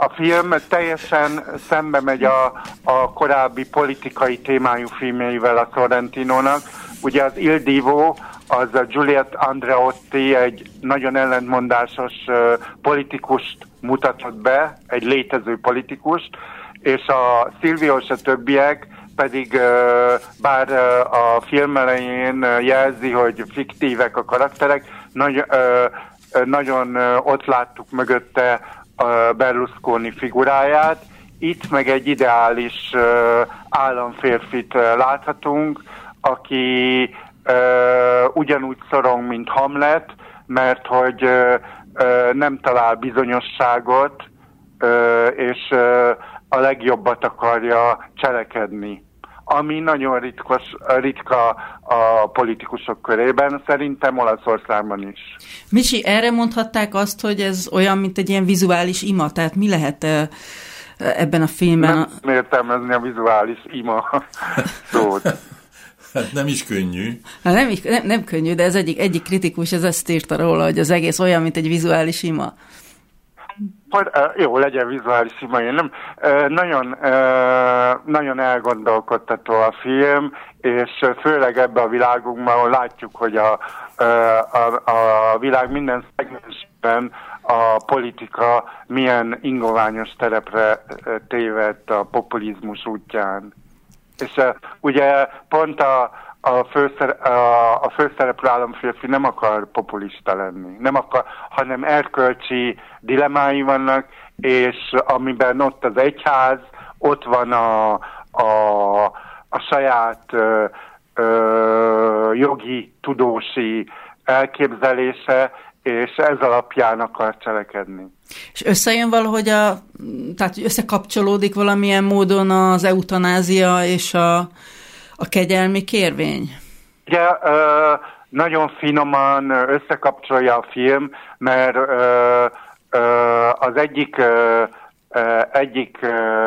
a film teljesen szembe megy a korábbi politikai témájú filmjeivel a Sorrentinónak. Ugye az Il Divo, az a Giulietta Andreotti egy nagyon ellentmondásos politikust mutatott be, egy létező politikust, és a Silvio és a többiek pedig bár a film elején jelzi, hogy fiktívek a karakterek, nagyon ott láttuk mögötte Berlusconi figuráját, itt meg egy ideális államférfit láthatunk, aki ugyanúgy szorong, mint Hamlet, mert hogy nem talál bizonyosságot, és a legjobbat akarja cselekedni. Ami nagyon ritka a politikusok körében, szerintem Olaszországban is. Micsi, erre mondhatták azt, hogy ez olyan, mint egy ilyen vizuális ima? Tehát mi lehet ebben a filmben? Nem értelmezni a vizuális ima szót. Hát nem is könnyű. Nem könnyű, de ez egyik kritikus ez ezt írta róla, hogy az egész olyan, mint egy vizuális ima. Jó, legyen vizuális ima, én nem. Nagyon elgondolkodtató a film, és főleg ebben a világunkban, ahol látjuk, hogy a világ minden szegmensben a politika milyen ingoványos terepre tévedt a populizmus útján. És ugye pont a főszereplő államférfi nem akar populista lenni, hanem erkölcsi dilemmái vannak, és amiben ott az egyház, ott van a saját jogi, tudósi elképzelése, és ez alapján akar cselekedni. És összejön valahogy tehát összekapcsolódik valamilyen módon az eutanázia és a kegyelmi kérvény? Ugye nagyon finoman összekapcsolja a film, mert az egyik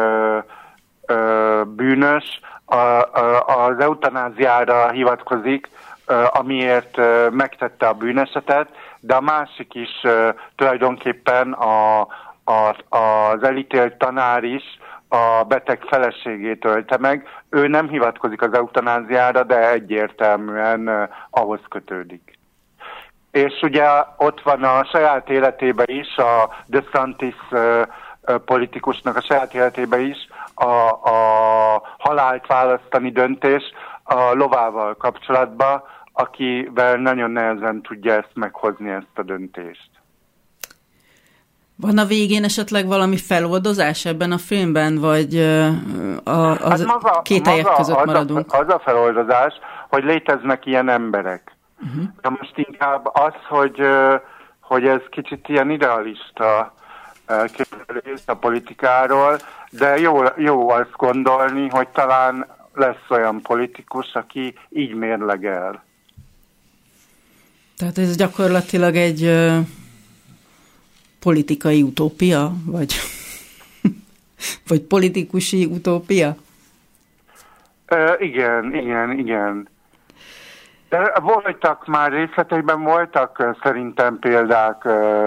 bűnös az eutanáziára hivatkozik, amiért megtette a bűnesetet, de a másik is tulajdonképpen az elítélt tanár is a beteg feleségét ölte meg. Ő nem hivatkozik az eutanáziára, de egyértelműen ahhoz kötődik. És ugye ott van a saját életében is, a De Santis politikusnak a saját életében is a halált választani döntés a lovával kapcsolatban, akivel nagyon nehezen tudja ezt meghozni, ezt a döntést. Van a végén esetleg valami feloldozás ebben a filmben, vagy az két helyek között maradunk? Az a feloldozás, hogy léteznek ilyen emberek. Uh-huh. De most inkább az, hogy ez kicsit ilyen idealista képzelés a politikáról, de jó azt gondolni, hogy talán lesz olyan politikus, aki így mérlegel. Tehát ez gyakorlatilag egy politikai utópia? Vagy politikusi utópia? Igen. De részleteiben voltak szerintem példák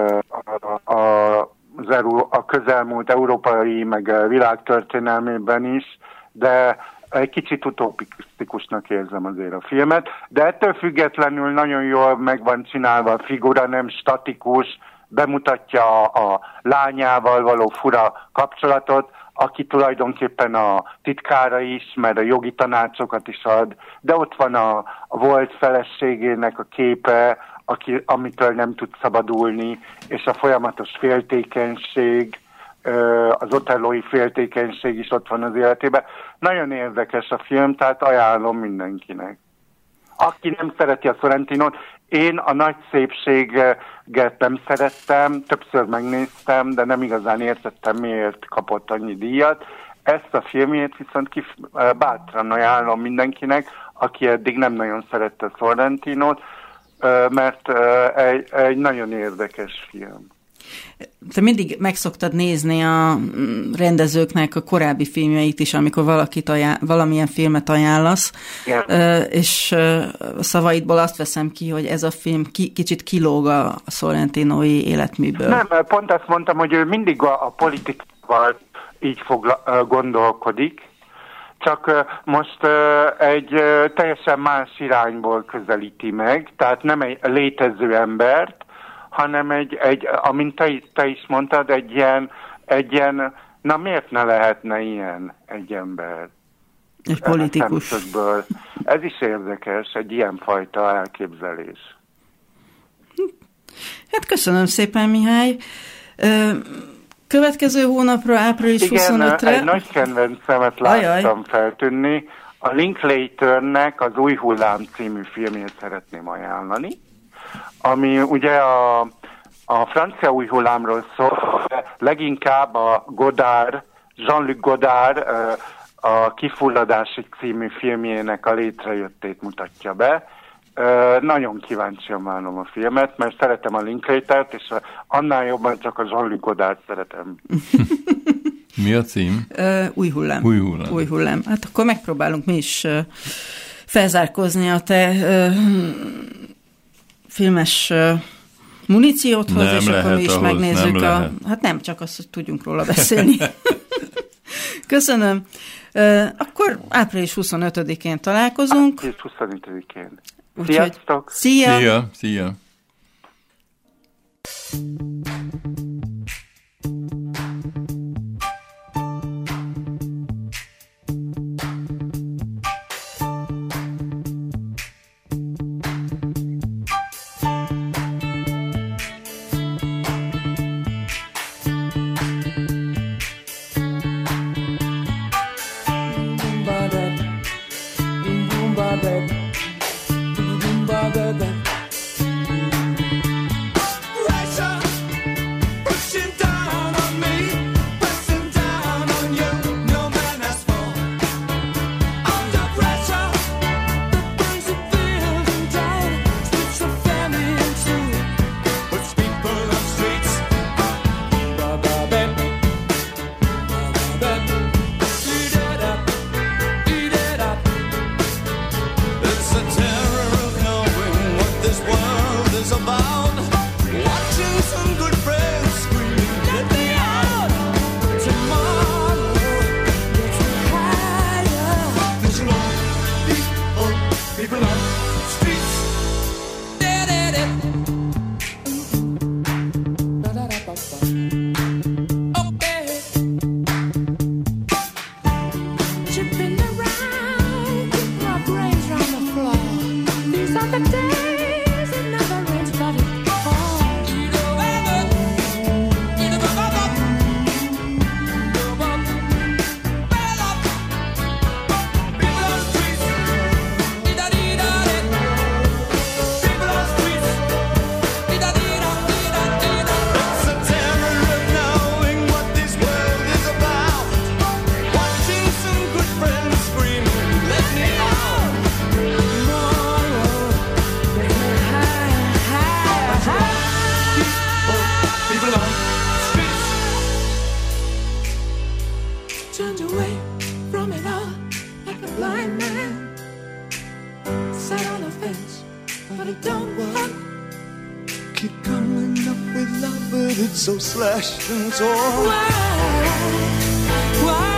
a közelmúlt európai meg világtörténelmében is, de egy kicsit utopisztikusnak érzem azért a filmet, de ettől függetlenül nagyon jól meg van csinálva a figura, nem statikus, bemutatja a lányával való fura kapcsolatot, aki tulajdonképpen a titkára is, mert a jogi tanácsokat is ad, de ott van a volt feleségének a képe, amitől nem tud szabadulni, és a folyamatos féltékenység, az otellói féltékenység is ott van az életében. Nagyon érdekes a film, tehát ajánlom mindenkinek. Aki nem szereti a Sorrentinót, én a nagy szépséget nem szerettem, többször megnéztem, de nem igazán értettem, miért kapott annyi díjat. Ezt a filmjét viszont bátran ajánlom mindenkinek, aki eddig nem nagyon szerette Sorrentinót, mert egy nagyon érdekes film. Te mindig meg szoktad nézni a rendezőknek a korábbi filmjeit is, amikor valamilyen filmet ajánlasz, és a szavaidból azt veszem ki, hogy ez a film kicsit kilóg a Sorrentinói életműből. Nem, pont azt mondtam, hogy ő mindig a így gondolkodik, csak most egy teljesen más irányból közelíti meg, tehát nem egy létező embert, hanem amint te is mondtad, egy ilyen, na miért ne lehetne ilyen egy ember? Egy politikus. Ez is érdekes, egy ilyenfajta elképzelés. Hát köszönöm szépen, Mihály. Következő hónapra, április 25-re... Igen, egy nagy kedvencemet láttam feltűnni. A Linklaternek az Új hullám című filmjét szeretném ajánlani, ami ugye a francia új hullámról szól, leginkább a Jean-Luc Godard a Kifulladásig című filmjének a létrejöttét mutatja be. Nagyon kíváncsian várom a filmet, mert szeretem a Linklatert, és annál jobban csak a Jean-Luc Godardt szeretem. Mi a cím? Új hullám. Új hullám. Hát akkor megpróbálunk mi is felzárkózni a te filmes muníciódhoz, és akkor mi is megnézzük hát nem csak azt, hogy tudjunk róla beszélni. Köszönöm. Akkor április 25-én találkozunk. Április 25-én. Sziasztok! Szia! Szia! So slashed and torn. Why?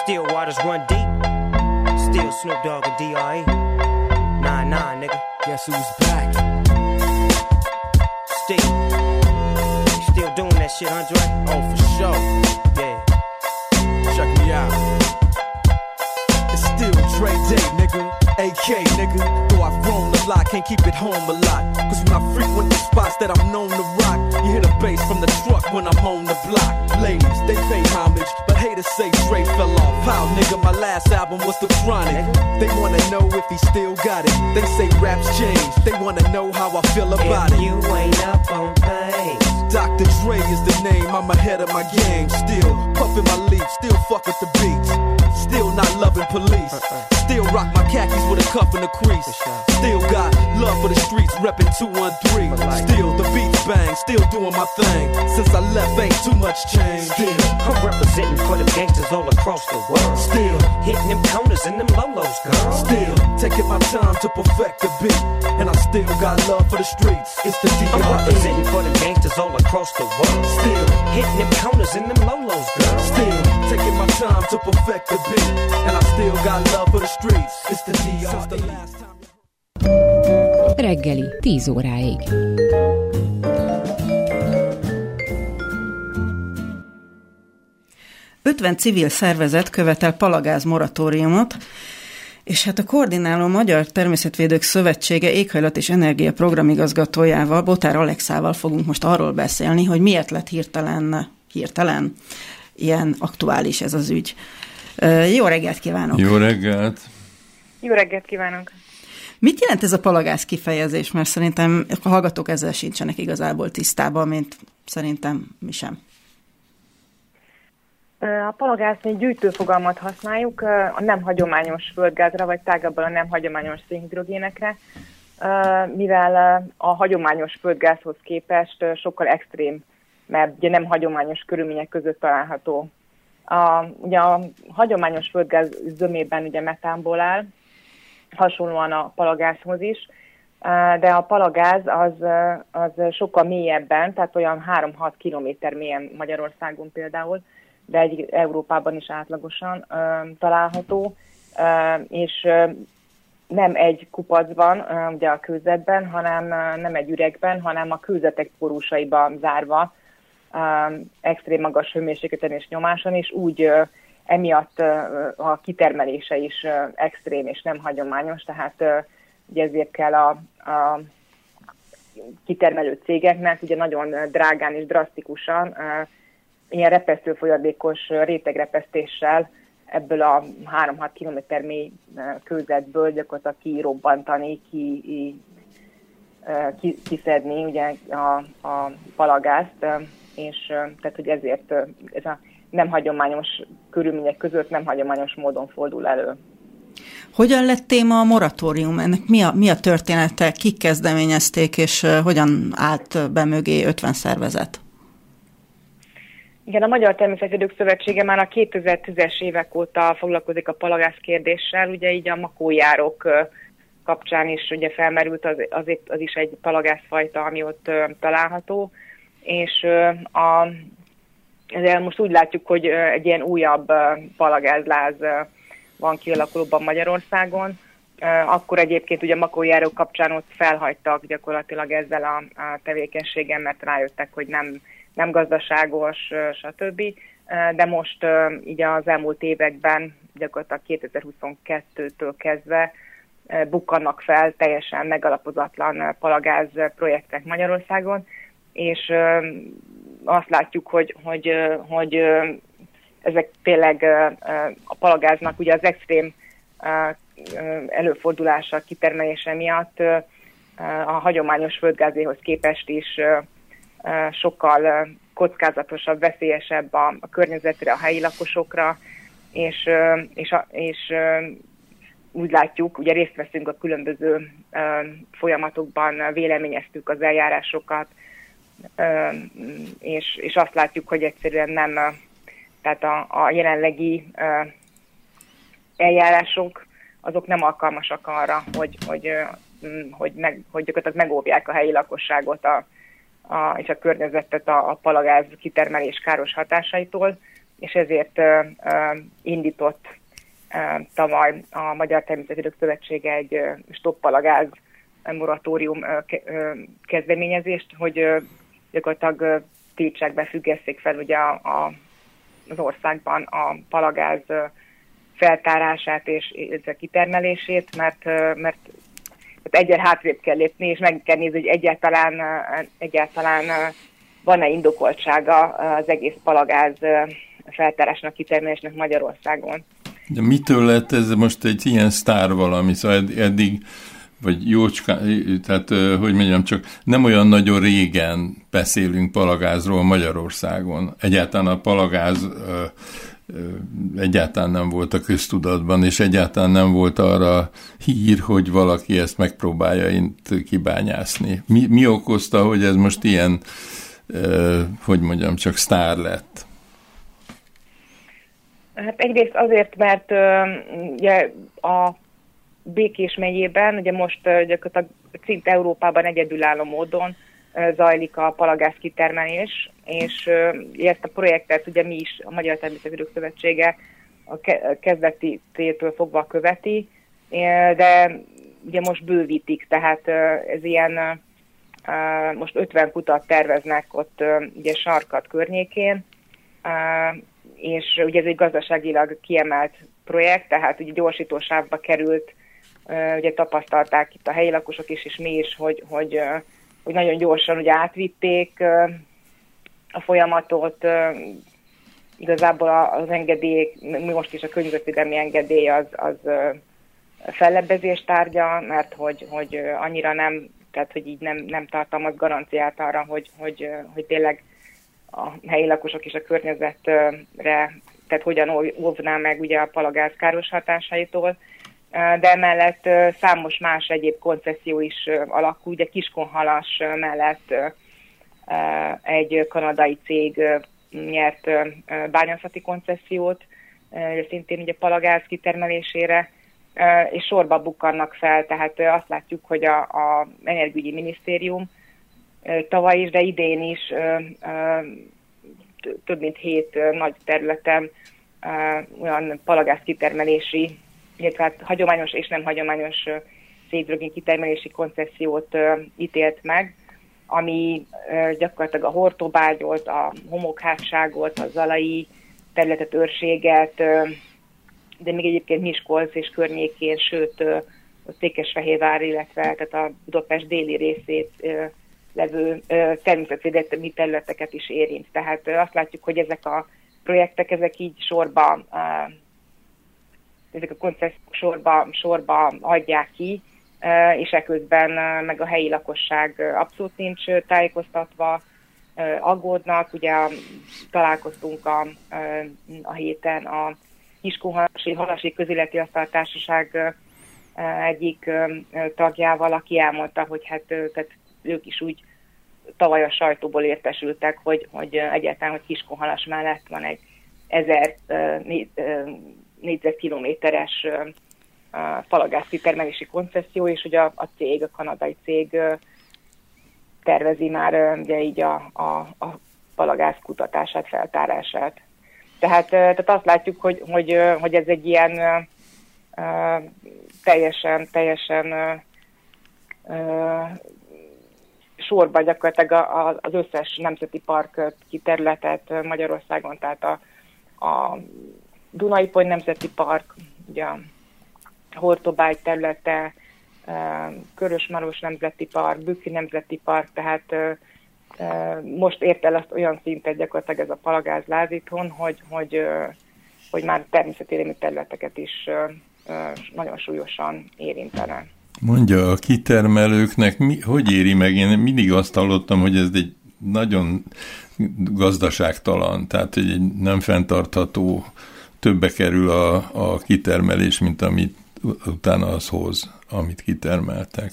Still waters run deep. Still Snoop Dogg and D.R.E. 9-9, nigga. Guess who's back? Still doing that shit, Andre? Oh, for sure. Yeah. Check me out. It's still Dre Day, nigga. AK, nigga. Though I've grown a lot, can't keep it home a lot. Cause when I frequent the spots that I'm known to rock, you hear the bass from the truck when I'm on the block. Ladies, they pay homage, but haters say Dre fell off. How, nigga, my last album was The Chronic. They wanna know if he still got it. They say raps change, they wanna know how I feel about If it. you ain't up on things, Dr. Dre is the name, I'm ahead of my game. Still puffin' my leaf, still fuck with the beats. Still not loving police. Still rock my khakis with a cuff and a crease. Still got love for the streets, reppin' 213. Still the beats bang, still doing my thing. Since I left, ain't too much change. still, I'm representing for them gangsters all across the world. Still, Hitting them corners and them lolos, girl. still taking my time to perfect the beat. And I still got love for the streets. It's the I'm D.R.E. representing for them gangsters all across the world. Still, Hitting them corners and them lolos, girl. still taking my time to perfect the beat. And I still got love for the streets. It's the D.R.E. Since the last time Reggeli, 10 óráig. Ötven civil szervezet követel palagáz moratóriumot, és hát a koordináló Magyar Természetvédők Szövetsége éghajlat és energia programigazgatójával, Botár Alexával fogunk most arról beszélni, hogy miért lett hirtelen ilyen aktuális ez az ügy. Jó reggelt kívánok! Jó reggelt! Jó reggelt kívánok! Mit jelent ez a palagáz kifejezés? Mert szerintem a hallgatók ezzel sincsenek igazából tisztában, mint szerintem mi sem. A palagáz, mint gyűjtőfogalmat használjuk a nem hagyományos földgázra, vagy tágabban a nem hagyományos szénhidrogénekre, mivel a hagyományos földgázhoz képest sokkal extrém, mert ugye nem hagyományos körülmények között található. Ugye a hagyományos földgáz zömében ugye metánból áll, hasonlóan a palagázhoz is, de a palagáz az sokkal mélyebben, tehát olyan 3-6 kilométer mélyen Magyarországon például, de Európában is átlagosan található, és nem egy kupacban, ugye a kőzetben, hanem nem egy üregben, hanem a kőzetek pórusaiban zárva, extrém magas hőmérsékleten és nyomáson, és úgy emiatt a kitermelése is extrém és nem hagyományos, tehát ugye ezért kell a kitermelő cégeknek ugye nagyon drágán és drasztikusan ilyen repesztőfolyadékos rétegrepesztéssel ebből a 3-6 kilométer mély kőzetből gyakorlatilag kirobbantani, kiszedni ugye a palagázt, és tehát hogy ezért ez a nem hagyományos körülmények között nem hagyományos módon fordul elő. Hogyan lett téma a moratórium? Ennek mi a története? Kik kezdeményezték, és hogyan állt be mögé 50 szervezet? Igen, a Magyar Természetvédők Szövetsége már a 2010-es évek óta foglalkozik a palagáz kérdéssel, ugye így a makójárok kapcsán is ugye felmerült az is egy palagázfajta, ami ott található, és ezzel most úgy látjuk, hogy egy ilyen újabb palagázláz van kialakulóban Magyarországon. Akkor egyébként ugye a makójárok kapcsán ott felhagytak gyakorlatilag ezzel a tevékenységgel, mert rájöttek, hogy nem gazdaságos, stb. De most így az elmúlt években, gyakorlatilag 2022-től kezdve bukkannak fel teljesen megalapozatlan palagáz projektek Magyarországon, és azt látjuk, hogy ezek tényleg a palagáznak ugye az extrém előfordulása, kitermelése miatt a hagyományos földgázéhoz képest is sokkal kockázatosabb, veszélyesebb a környezetre, a helyi lakosokra, és úgy látjuk, ugye részt veszünk a különböző folyamatokban, véleményeztük az eljárásokat, és azt látjuk, hogy egyszerűen nem, tehát a jelenlegi eljárások azok nem alkalmasak arra, hogy gyakorlatilag megóvják a helyi lakosságot és a környezetet a palagáz kitermelés káros hatásaitól, és ezért indított tavaly a Magyar Természetvédők Szövetsége egy stoppalagáz moratórium kezdeményezést, hogy gyakorlatilag tiltsák be, függesszék fel ugye az országban a palagáz feltárását és kitermelését, mert egyen hátrébb kell lépni, és meg kell nézni, hogy egyáltalán van-e indokoltsága az egész palagáz feltárásnak, kitermelésnek Magyarországon. De mitől lett ez most egy ilyen sztár valami? Szóval eddig, vagy jócska, tehát hogy mondjam, csak nem olyan nagyon régen beszélünk palagázról Magyarországon. Egyáltalán a palagáz egyáltalán nem volt a köztudatban, és egyáltalán nem volt arra hír, hogy valaki ezt megpróbálja kibányászni. Mi okozta, hogy ez most ilyen, hogy mondjam, csak sztár lett? Hát egyrészt azért, mert ugye a Békés megyében, ugye most gyakorlatilag szinte Európában egyedülálló módon zajlik a palagáz kitermelés, és ezt a projektet ugye mi is, a Magyar Természetvédők Szövetsége a kezdetétől fogva követi, de ugye most bővítik, tehát ez ilyen, most 50 kutat terveznek ott ugye Sarkat környékén, és ugye ez egy gazdaságilag kiemelt projekt, tehát ugye gyorsítósávba került, ugye tapasztalták itt a helyi lakosok is, és mi is, hogy nagyon gyorsan ugye átvitték a folyamatot, igazából az engedély, most is a környezetvédelmi engedély az fellebbezés tárgya, mert hogy annyira nem, tehát hogy így nem tartalmaz garanciát arra, hogy tényleg a helyi lakosok és a környezetre, tehát hogyan óvná meg ugye a palagáz káros hatásaitól, de emellett számos más egyéb koncesszió is alakul, ugye Kiskunhalas mellett egy kanadai cég nyert bányászati koncessziót, szintén ugye palagáz kitermelésére, és sorba bukkannak fel, tehát azt látjuk, hogy a Energiaügyi Minisztérium tavaly is, de idén is több mint 7 nagy területen olyan palagáz kitermelési, illetve hát hagyományos és nem hagyományos szénhidrogén kitermelési koncessziót ítélt meg, ami gyakorlatilag a Hortobágyot, a Homokhátságot, a Zalai területet, őrséget, de még egyébként Miskolc és környékén, sőt a Székesfehérvár, illetve tehát a Budapest déli részét levő természetvédelmi területeket is érint. Tehát azt látjuk, hogy ezek a projektek, ezek így sorba, ezek a koncesziók sorba adják ki, és eközben meg a helyi lakosság abszolút nincs tájékoztatva, aggódnak. Ugye találkoztunk a héten a Kiskunhalasi Közéleti Asztaltársaság egyik tagjával, aki elmondta, hogy hát tehát ők is úgy tavaly a sajtóból értesültek, hogy egyáltalán, hogy Kiskunhalas mellett van egy 1000 négyzetkilométeres palagáz kitermelési koncesszió, és ugye a cég, a kanadai cég tervezi már ugye így a palagáz kutatását, feltárását. Tehát azt látjuk, hogy ez egy ilyen teljesen sorba gyakorlatilag az összes nemzeti park kiterületet Magyarországon, tehát a Duna-Ipoly Nemzeti Park, ugye a Hortobágy területe, Körös-Maros Nemzeti Park, Bükki Nemzeti Park, tehát most ért el azt olyan szintet gyakorlatilag ez a palagáz lázithon, hogy már természetvédelmi területeket is nagyon súlyosan érintene. Mondja, a kitermelőknek hogy éri meg? Én mindig azt hallottam, hogy ez egy nagyon gazdaságtalan, tehát egy nem fenntartható, többe kerül a kitermelés, mint amit utána az hoz, amit kitermeltek.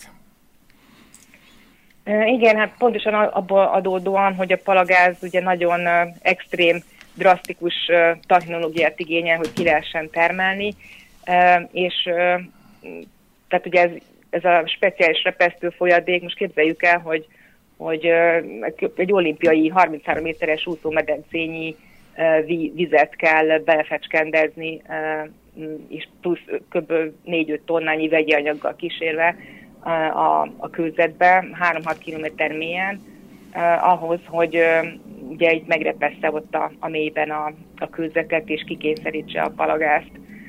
Igen, hát pontosan abból adódóan, hogy a palagáz ugye nagyon extrém, drasztikus technológiát igényel, hogy ki lehessen termelni, és tehát ugye ez a speciális repesztő folyadék, most képzeljük el, hogy egy olimpiai 33 méteres úszómedencényi vizet kell belefecskendezni, és plusz kb. 4-5 tonnányi vegyi anyaggal kísérve a kőzetbe, 3-6 kilométer mélyen, ahhoz, hogy ugye így megrepessze ott a mélyben a kőzetet, és kikényszerítse a palagázt.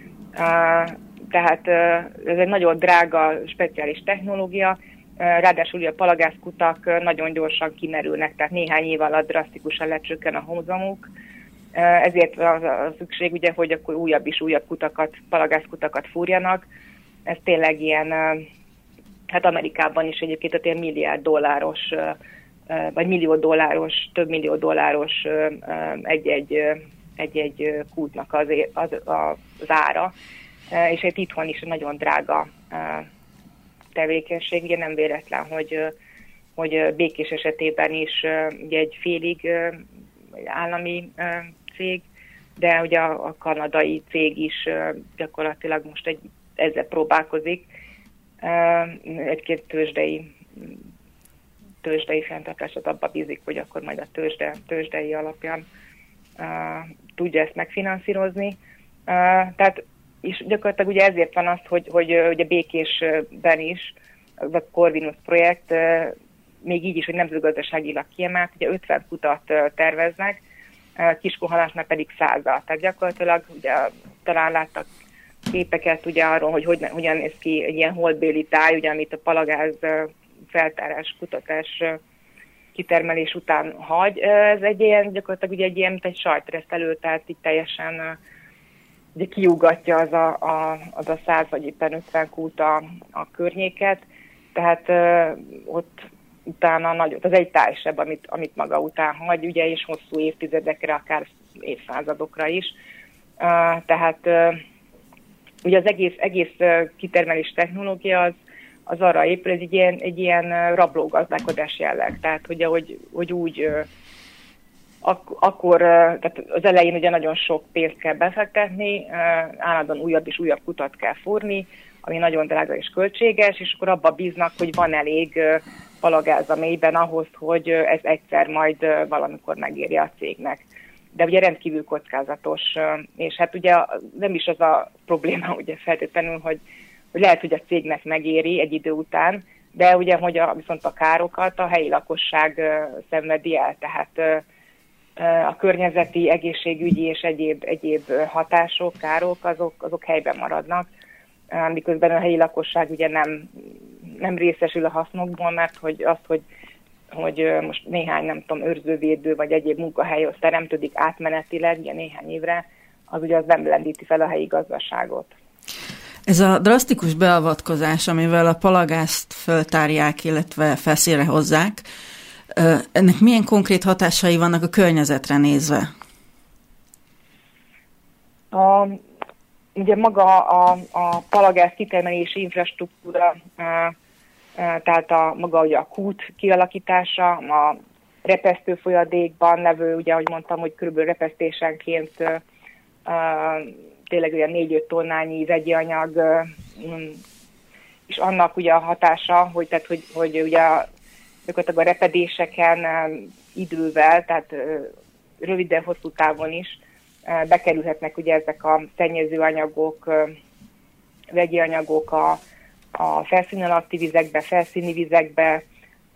Tehát ez egy nagyon drága, speciális technológia, ráadásul a palagázkutak nagyon gyorsan kimerülnek, tehát néhány év alatt drasztikusan lecsökken a hozamuk. Ezért a szükség, ugye, hogy akkor újabb és újabb palagázkutakat fúrjanak. Ez tényleg ilyen, hát Amerikában is egyébként ilyen $1 milliárd, vagy $1 millió, több $1 millió egy kútnak az ára. És egy itthon is nagyon drága tevékenység, ugye nem véletlen, hogy Békés esetében is ugye egy félig állami cég, de ugye a kanadai cég is gyakorlatilag most ezzel próbálkozik. Egy-két tőzsdei fenntartásot abba bízik, hogy akkor majd a tőzsdei alapján tudja ezt megfinanszírozni. Tehát és gyakorlatilag ugye ezért van az, hogy ugye Békésben is a Corvinus projekt még így is, hogy nemzetgazdaságilag kiemelt, ugye 50 kutat terveznek, Kiskunhalasnál pedig 100-al. Tehát gyakorlatilag ugye talán láttak képeket ugye arról, hogy hogyan néz ki egy ilyen holdbéli táj, ugye, amit a palagáz feltárás, kutatás, kitermelés után hagy. Ez egy ilyen, gyakorlatilag ugye egy ilyen, mint egy sajtresztelő, tehát itt teljesen ugye kiugatja az a 100 vagy éppen 50 kút a környéket, tehát ott utána az egy tájsebb, amit maga után hagy, ugye, és hosszú évtizedekre, akár évszázadokra is. Tehát ugye az egész kitermelés technológia az arra épül, ez egy ilyen rablógazdálkodás jelleg, tehát hogy úgy akkor tehát az elején ugye nagyon sok pénzt kell befektetni, állandóan újabb és újabb kutat kell fúrni, ami nagyon drága és költséges, és akkor abba bíznak, hogy van elég palagáz a mélyben ahhoz, hogy ez egyszer majd valamikor megéri a cégnek. De ugye rendkívül kockázatos, és hát ugye nem is az a probléma ugye feltétlenül, hogy lehet, hogy a cégnek megéri egy idő után, de ugye hogy viszont a károkat a helyi lakosság szenvedi el, tehát a környezeti, egészségügyi és egyéb hatások, károk, azok helyben maradnak, miközben a helyi lakosság ugye nem részesül a hasznokból, mert hogy most néhány, nem tudom, őrzővédő vagy egyéb munkahely teremtődik átmenetileg, ugye néhány évre, az ugye az nem lendíti fel a helyi gazdaságot. Ez a drasztikus beavatkozás, amivel a palagázt föltárják, illetve felszínre hozzák, ennek milyen konkrét hatásai vannak a környezetre nézve? Ugye maga a palagáz kitermelési infrastruktúra, tehát maga ugye a kút kialakítása, a repesztő folyadékban levő, ugye ahogy mondtam, hogy körülbelül repesztésenként tényleg olyan 4-5 tonnányi vegyi anyag, és annak ugye a hatása, hogy ugye gyakorlatilag a repedéseken idővel, tehát röviden, hosszú távon is bekerülhetnek ugye ezek a szennyező anyagok, vegyi anyagok a felszín alatti vizekbe, felszíni vizekbe,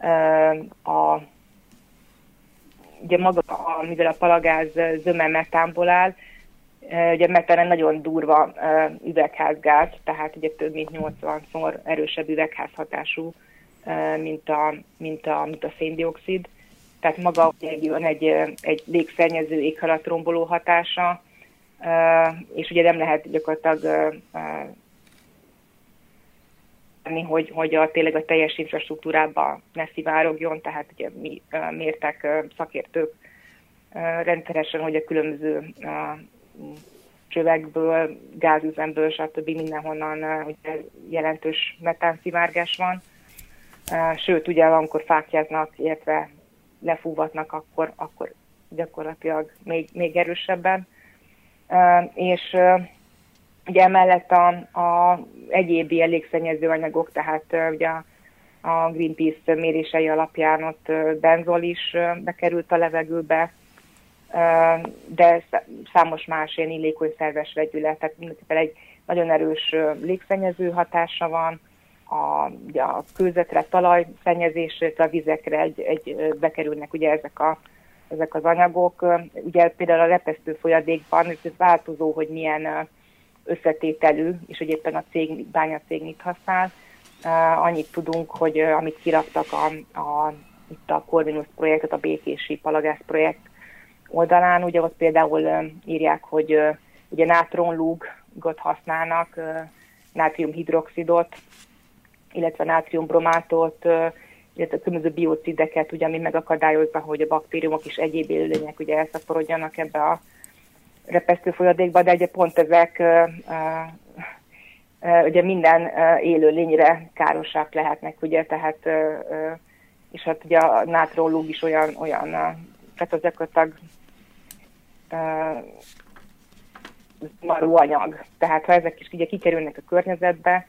ugye maga, mivel a palagáz zöme metánból áll, ugye metán egy nagyon durva üvegházgáz, tehát ugye több mint 80-szor erősebb üvegházhatású, mint a széndioxid. Tehát maga van egy légszennyező, éghajlatromboló hatása, és ugye nem lehet gyakorlatilag hogy tényleg a teljes infrastruktúrába ne szivárogjon, tehát ugye mi mértek szakértők rendszeresen, hogy a különböző csövekből, gázüzemből, stb. Mindenhonnan ugye jelentős metánszivárgás van. Sőt, ugye amikor fáklyáznak, illetve lefúvatnak, akkor gyakorlatilag még erősebben. És ugye emellett a egyéb ilyen légszennyező anyagok, tehát ugye a Greenpeace mérései alapján ott benzol is bekerült a levegőbe, de számos más ilyen illékonyszerves vegyület, tehát mindenképpen egy nagyon erős légszennyező hatása van, ugye a kőzetre, talajszennyezésre, a vizekre bekerülnek ugye ezek az anyagok. Ugye például a repesztő folyadékban ez változó, hogy milyen összetételű, és hogy éppen a bányacég mit használ. Annyit tudunk, hogy amit kiraktak itt a Corvinus projektet, a békési palagáz projekt oldalán, ugye ott például írják, hogy ugye nátronlúgot használnak, nátriumhidroxidot, illetve nátriumbromátot, illetve különböző biocideket, ugye, ami megakadályozza, hogy a baktériumok és egyéb élőlények ugye elszaporodjanak ebbe a repesztő folyadékba, de ugye pont ezek ugye minden élőlényre károsak lehetnek, ugye, tehát és hát ugye a nátronlúg is olyan tehát az gyakorlatilag maró anyag. Tehát ha ezek is ugye kikerülnek a környezetbe,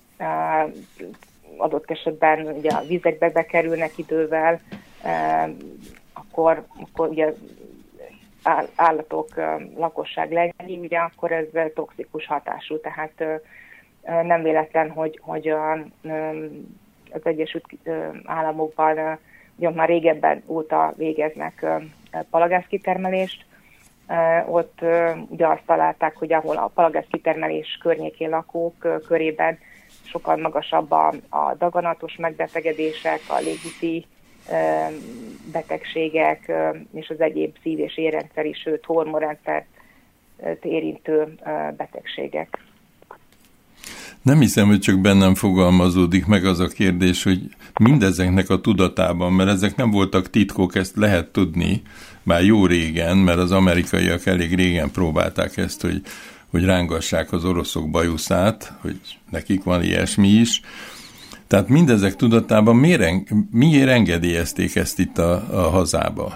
adott esetben ugye a vizekbe bekerülnek idővel, akkor ugye állatok, lakosság lenyeli, ugye akkor ez toxikus hatású. Tehát nem véletlen, hogy az Egyesült Államokban ugye már régebben óta végeznek palagázkitermelést. Ott ugye azt találták, hogy ahol a palagázkitermelés környékén lakók körében sokkal magasabb a daganatos megbetegedések, a légúti betegségek és az egyéb szív- és érrendszeri, sőt hormonrendszert érintő betegségek. Nem hiszem, hogy csak bennem fogalmazódik meg az a kérdés, hogy mindezeknek a tudatában, mert ezek nem voltak titkok, ezt lehet tudni, már jó régen, mert az amerikaiak elég régen próbálták ezt, hogy rángassák az oroszok bajuszát, hogy nekik van ilyesmi is. Tehát mindezek tudatában miért engedélyezték ezt itt a hazába?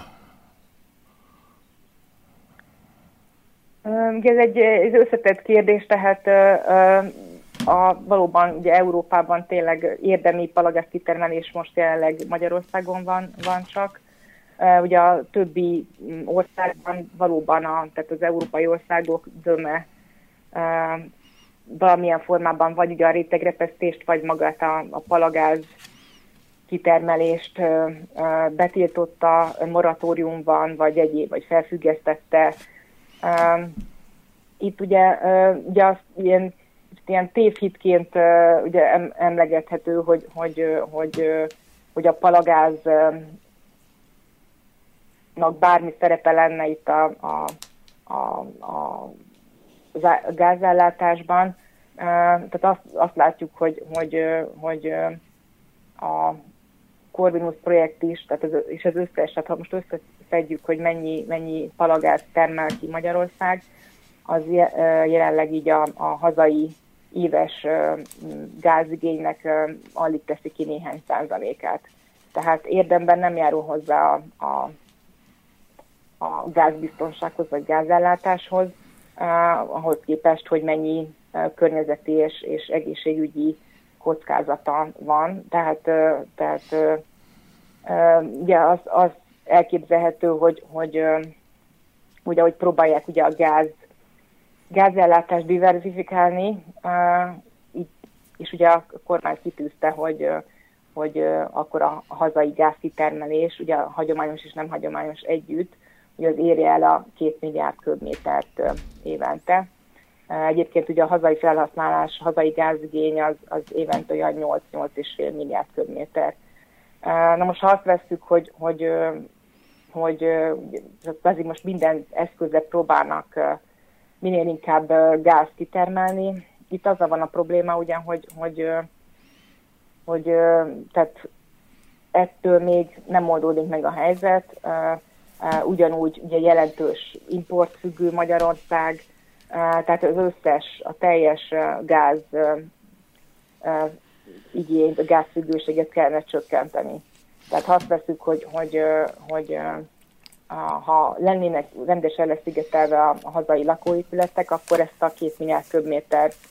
Ez egy összetett kérdés, tehát valóban ugye Európában tényleg érdemi palagázkitermelés most jelenleg Magyarországon van csak. Ugye a többi országban valóban tehát az európai országok zöme valamilyen formában vagy ugye a rétegrepesztést, vagy magát a palagáz kitermelést betiltotta moratóriumban, vagy felfüggesztette. Itt ugye azt ilyen tévhitként ugye emlegethető, hogy a palagáznak bármi szerepe lenne itt a gázellátásban. Tehát azt látjuk, hogy a Corvinus projekt is, és az összes, tehát ha most összeszedjük, hogy mennyi palagáz termel ki Magyarország, az jelenleg így a hazai éves gázigénynek alig teszi ki néhány százalékát. Tehát érdemben nem járul hozzá a gázbiztonsághoz vagy gázellátáshoz, ahhoz képest, hogy mennyi környezeti és egészségügyi kockázata van. Tehát ugye az elképzelhető, hogy ahogy próbálják ugye a gázellátást diverzifikálni, és ugye a kormány kitűzte, hogy akkor a hazai gázkitermelés, ugye a hagyományos és nem hagyományos együtt, hogy az érje el a 2 milliárd köbmétert évente. Egyébként ugye a hazai felhasználás, hazai gázigény az évente olyan 8-8,5 milliárd köbméter. Na most ha azt vesszük, hogy azért most minden eszközzel próbálnak minél inkább gáz kitermelni. Itt azzal van a probléma ugyan, hogy tehát ettől még nem oldódik meg a helyzet. Ugyanúgy ugye jelentős importfüggő Magyarország, tehát az összes, a teljes gáz igényt, a gázfüggőséget kellene csökkenteni. Tehát ha azt veszük, hogy ha lennének rendesen leszigetelve a hazai lakóépületek, akkor ezt a 2 milliárd köbméter